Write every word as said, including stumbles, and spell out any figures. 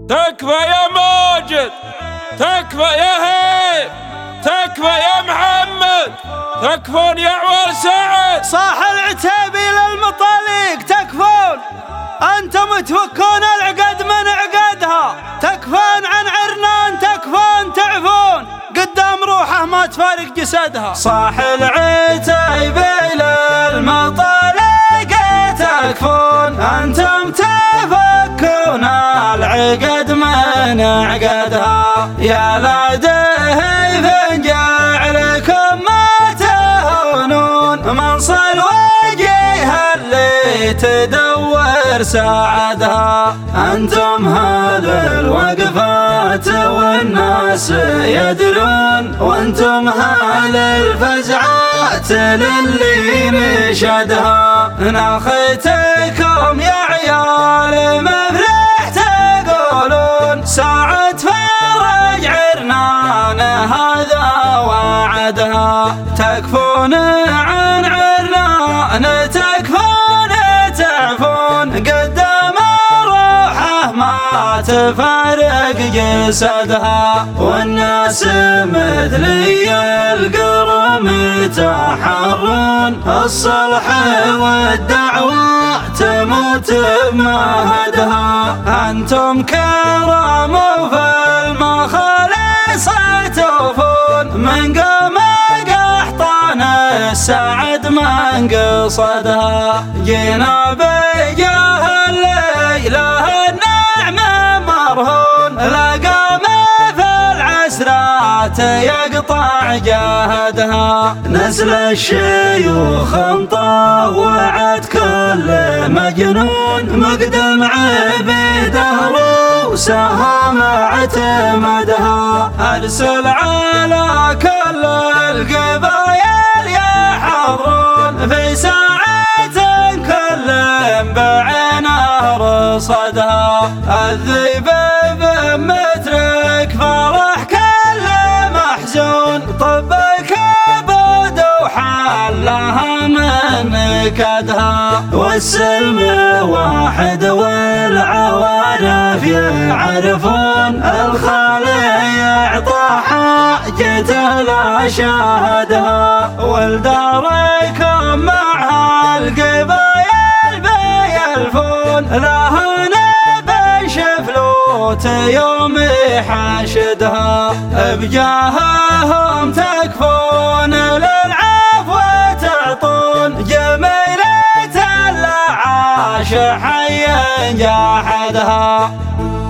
تكفى يا ماجد، تكفى يا هيب، تكفى يا محمد، تكفون يا عوال سعد. صاح العتيبي للمطاليق تكفون، انتم تفكون العقد من عقدها، تكفون عن عرنان، تكفون تعفون قدام روحه ما تفارق جسدها. صاح العتيبي للمطاليق تكفون، انتم تفكون العقد من عقدها، يا لا دهيف جعلكم ما تهونون منص الوجيه اللي تدور سعدها. انتم هل الوقفات والناس يدرون، وانتم هل الفزعات للي نشدها. ناختكم يا عيال مفلح تقولون، ساعة فرج عرنان هذا وعدها. تكفون عن عرنان، تكفون تعفون قدام روحه ما تفارق جسدها. والناس مثلي القرم تحرون، الصلح والدعوة تموت بمهدها. انتم كرام في المخالص توفون، من قام قحطان السعد من قصدها. جينا بجاه الليلة النعم مرهون، لقام في العسرات يقطع جهدها. نسل الشيوخ مطوعت كل مجنون، مقدم عبيده وسهم اعتمدها. ارسل على كل القبايل يحضرون، في ساعة كل بعينه رصدها. الذيب بمترك فرح كل محزون، طب الكبد وحلها من كدها. والسلم واحد والعوارف يعرفون، الخالي يعطى حاجته لا شاهدها. والداركم معها القبايل بيلفون، لهنا بنشفلوت يوم حاشدها. بجاههم تكفون للعفو تعطون، جميلة العاش حيا جاحدها.